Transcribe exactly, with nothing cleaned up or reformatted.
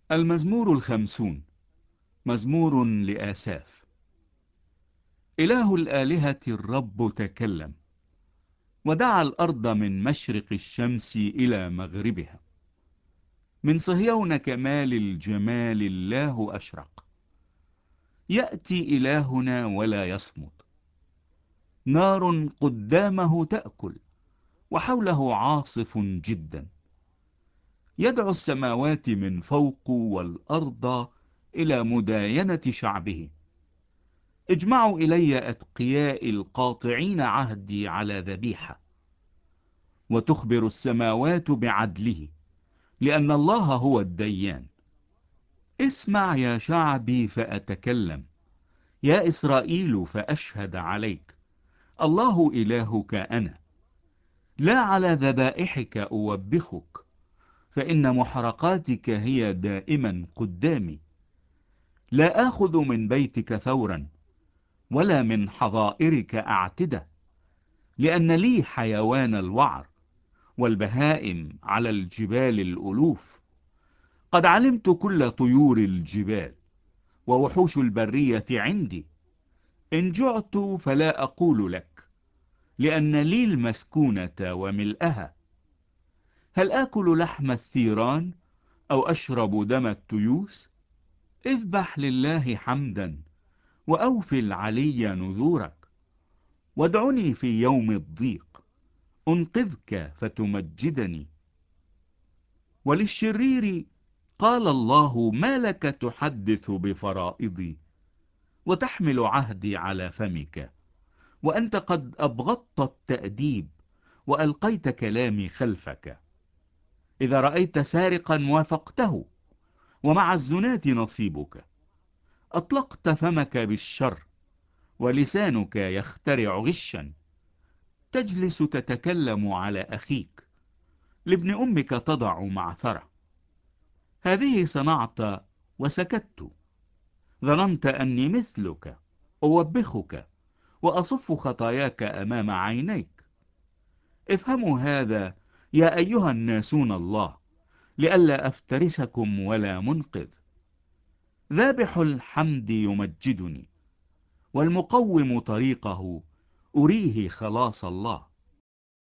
المزمور الخمسون، مزمور لآساف. إله الآلهة الرب تكلم، ودعا الأرض من مشرق الشمس إلى مغربها. من صهيون كمال الجمال الله أشرق. يأتي إلهنا ولا يصمت، نار قدامه تأكل، وحوله عاصف جدا. يدعو السماوات من فوق والأرض إلى مداينة شعبه. اجمعوا إلي أتقياء القاطعين عهدي على ذبيحة. وتخبر السماوات بعدله، لأن الله هو الديان. اسمع يا شعبي فأتكلم، يا إسرائيل فأشهد عليك. الله إلهك أنا، لا على ذبائحك أوبخك، فإن محرقاتك هي دائما قدامي. لا آخذ من بيتك ثورا، ولا من حظائرك أعتدة، لأن لي حيوان الوعر، والبهائم على الجبال الألوف. قد علمت كل طيور الجبال، ووحوش البرية عندي. إن جعت فلا أقول لك، لأن لي المسكونة وملئها. هل آكل لحم الثيران أو أشرب دم التيوس؟ اذبح لله حمدا، وأوفي العلي نذورك. وادعني في يوم الضيق، أنقذك فتمجدني. وللشرير قال الله: ما لك تحدث بفرائضي، وتحمل عهدي على فمك، وأنت قد أبغضت التأديب، وألقيت كلامي خلفك. إذا رأيت سارقا وافقته، ومع الزناة نصيبك. أطلقت فمك بالشر، ولسانك يخترع غشا. تجلس تتكلم على أخيك، لابن أمك تضع معثرة. هذه صنعت وسكت. ظننت أني مثلك، أوبخك وأصف خطاياك أمام عينيك. افهموا هذا يا أيها الناسون الله، لئلا أفترسكم ولا منقذ. ذابح الحمد يمجدني، والمقوم طريقه أريه خلاص الله.